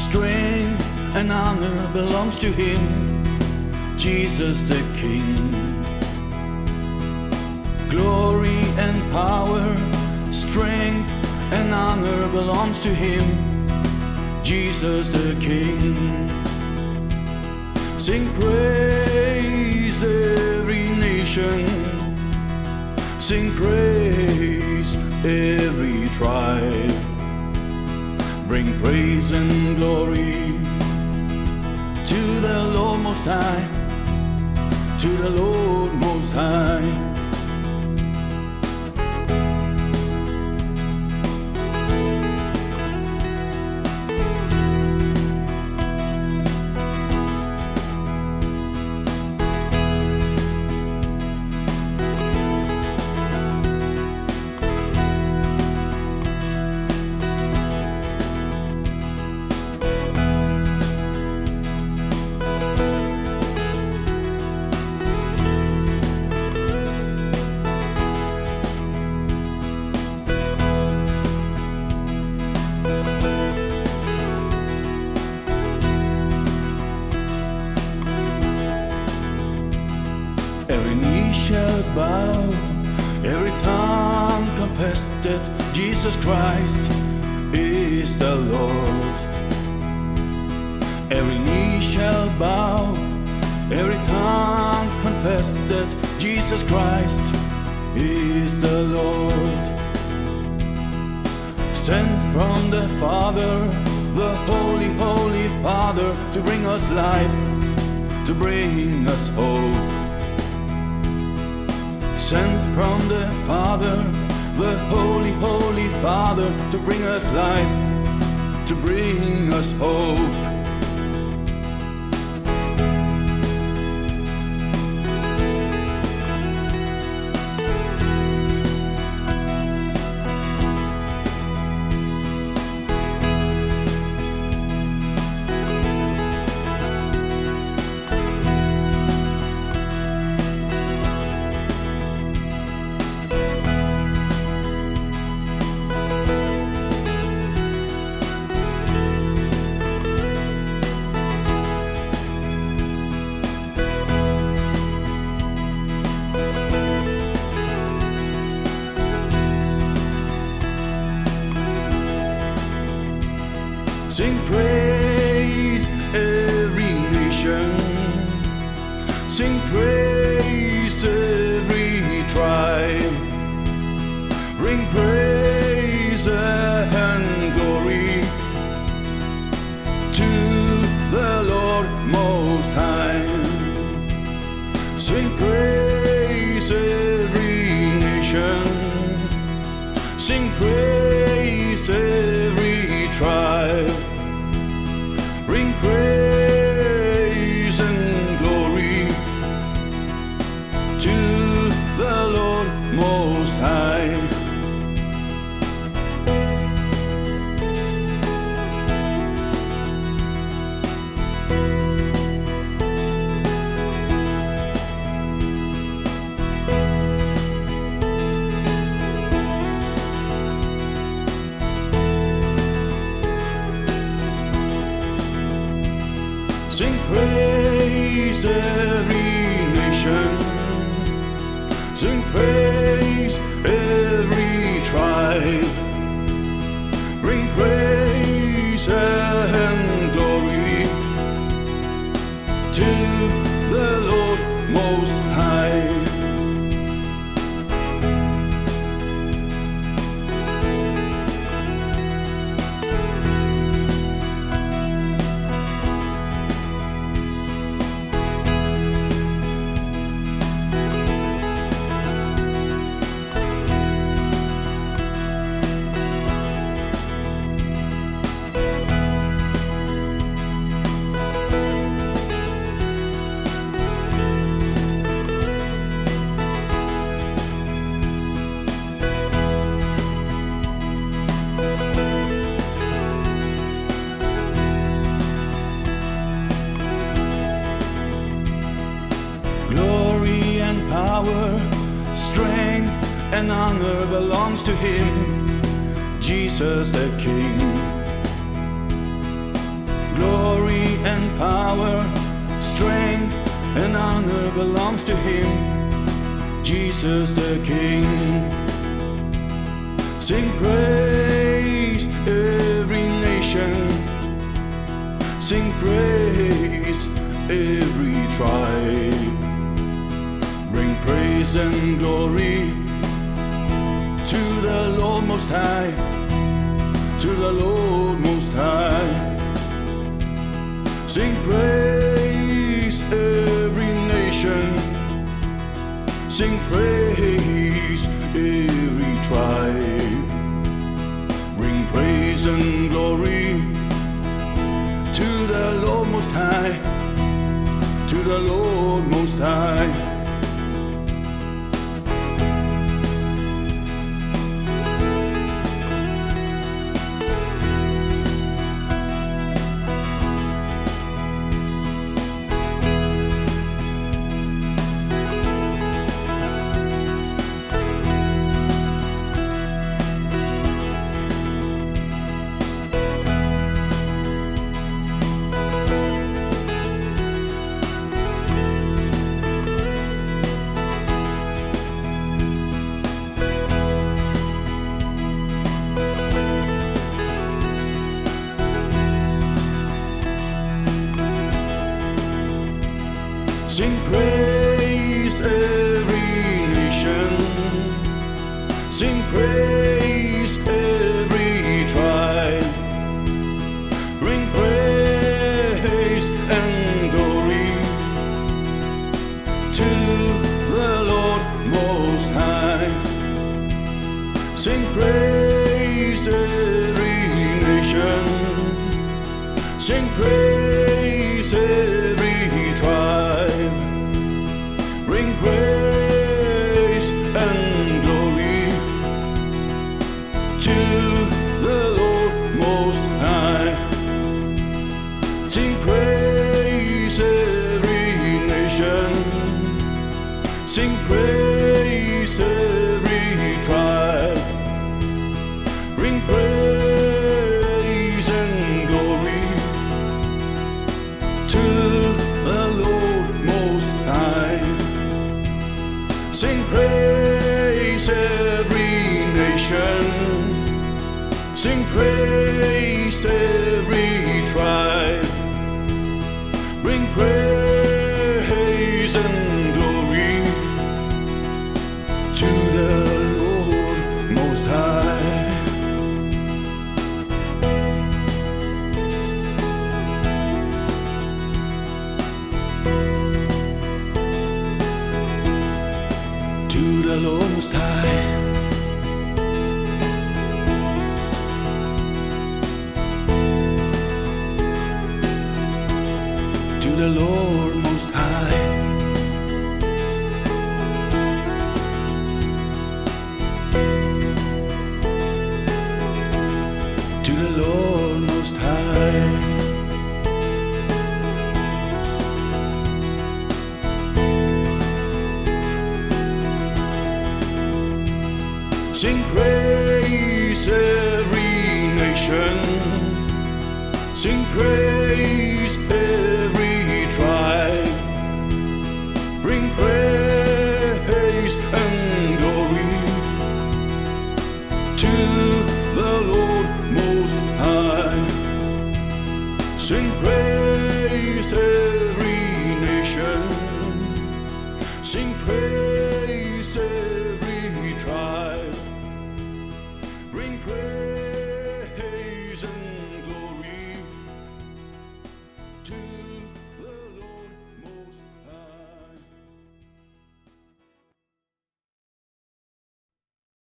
strength and honor belongs to Him, Jesus the King. Glory and power, strength and honor belongs to Him, Jesus the King. Sing praise every nation, sing praise every tribe. Bring praise and glory to the Lord Most High, to the Lord Most High. Every knee shall bow, every tongue confess that Jesus Christ is the Lord. Every knee shall bow, every tongue confess that Jesus Christ is the Lord. Sent from the Father, the Holy, Holy Father, to bring us life, to bring us hope. Sent from the Father, the Holy, Holy Father, to bring us life, to bring us hope. Sing praise every nation, sing praise every tribe. Bring praise and glory to the Lord Most High. Sing praise every nation, sing praise every tribe. Bring praise and glory to the Lord Most High. Sing praise every nation, sing praise every tribe. Bring praise and glory to the Lord Most High. Power, strength, and honor belongs to Him, Jesus the King. Glory and power, strength and honor belongs to Him, Jesus the King. Sing praise every nation, sing praise every tribe. Bring praise and glory to the Lord Most High, to the Lord Most High. Sing praise every nation, sing praise every tribe. Bring praise and glory to the Lord Most High, to the Lord Most High. Sing praise every nation, sing praise every tribe. Bring praise and glory to the Lord Most High. Sing praise every nation, sing praise every tribe. Bring praise and glory to the Lord Most High. Sing praise every nation, sing praise every tribe. Bring praise and glory to the Lord Most High. Sing praise every nation, sing praise every tribe. Bring praise and glory to the Lord Most High. To the Lord Most High. To the Lord Most High. To the Lord Most High. Sing praise every nation, sing praise every tribe. Bring praise and glory to the Lord Most High. Sing praise every nation, sing praise